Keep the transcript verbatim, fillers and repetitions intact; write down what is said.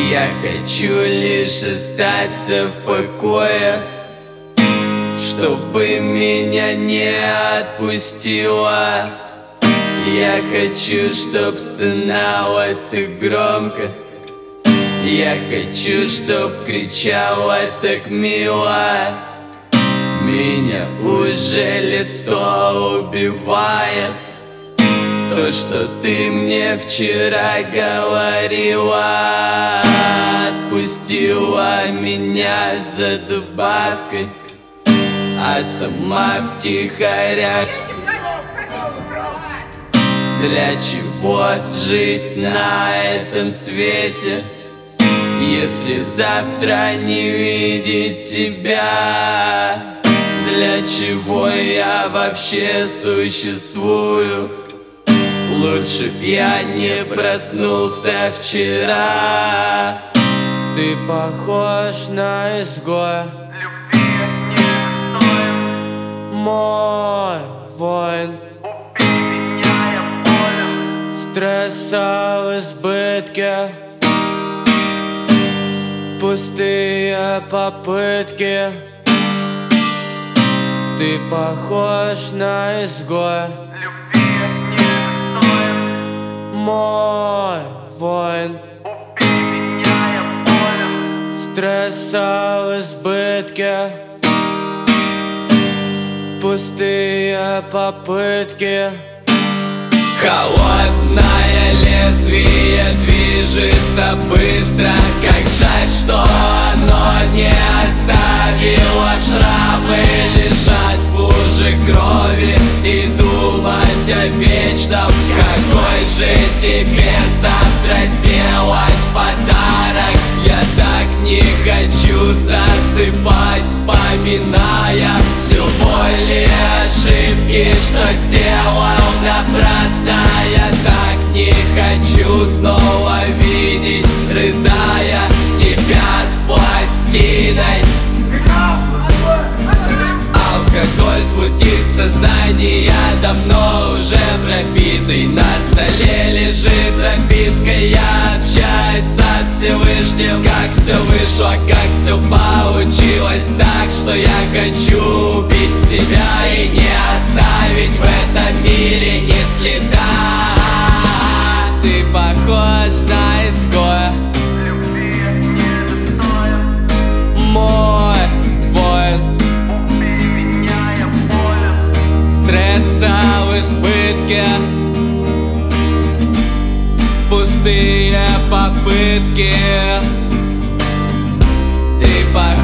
Я хочу лишь остаться в покое, чтобы меня не отпустило. Я хочу, чтоб стонало ты громко. Я хочу, чтоб кричала так мило. Меня уже лет сто убивает то, что ты мне вчера говорила. Отпустила меня за добавкой, а сама втихаря. Для чего жить на этом свете, если завтра не видеть тебя? Для чего я вообще существую? Лучше б я не проснулся вчера. Ты похож на изгоя, мой воин. Стресса в избытке, пустые попытки. Ты похож на изгоя, мой воин. Стресса в избытке, пустые попытки. Холодное лезвие движется быстро. Как жаль, что оно не оставило шрамы лежать в луже крови и думать о вечном. Какой же тебе завтра сделать подарок? Я так не хочу засыпать, вспоминая всю боль и ошибки, что сделал напрасно. Я так не хочу снова видеть, рыдая, тебя с пластиной. Алкоголь смутит сознание, давно уже пропитый. На столе лежит записка, я общаюсь со Всевышним. Как все вышло, как все получилось так, что я хочу убить себя и не оставить в этом мире ни следа. Ты похож на изгоя, мой воин. Стресса в избытке, пустые попытки. Ты похож